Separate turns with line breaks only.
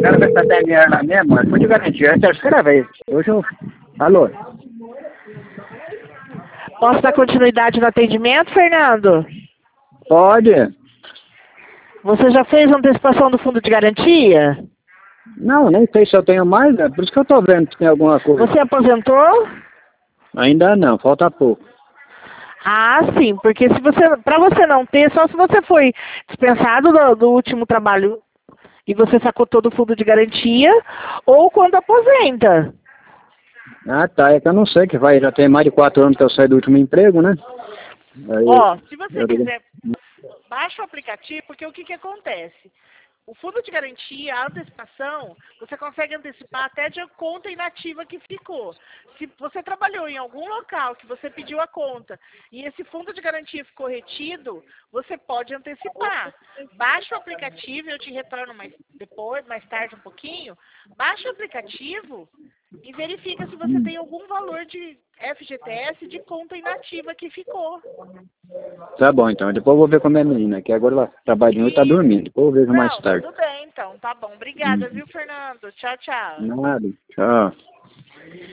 quero ver se tá tem dinheiro lá mesmo, mas pude garantir, essa é a terceira vez. Hoje eu... Alô?
Posso dar continuidade no atendimento, Fernando?
Pode?
Você já fez antecipação do fundo de garantia?
Não, nem sei se eu tenho mais, é por isso que eu tô vendo se tem alguma coisa.
Você aposentou?
Ainda não, falta pouco.
Ah, sim, porque se você, para você não ter, só se você foi dispensado do último trabalho e você sacou todo o fundo de garantia, ou quando aposenta.
Ah, tá, é que eu não sei que vai, já tem mais de 4 anos que eu saí do último emprego, né? Aí,
Ó, se você quiser, baixa o aplicativo, porque o que que acontece? O fundo de garantia, a antecipação, você consegue antecipar até de conta inativa que ficou. Se você trabalhou em algum local que você pediu a conta e esse fundo de garantia ficou retido, você pode antecipar. Baixa o aplicativo, eu te retorno mais tarde um pouquinho. Baixa o aplicativo e verifica se você tem algum valor de FGTS de conta inativa que ficou.
tá bom, então. Depois eu vou ver com a minha menina, que agora ela trabalha de noite e tá dormindo. Depois eu vejo mais
Não,
tarde.
tudo bem então, tá bom. Obrigada, viu, Fernando? Tchau, tchau.
Nada. Tchau.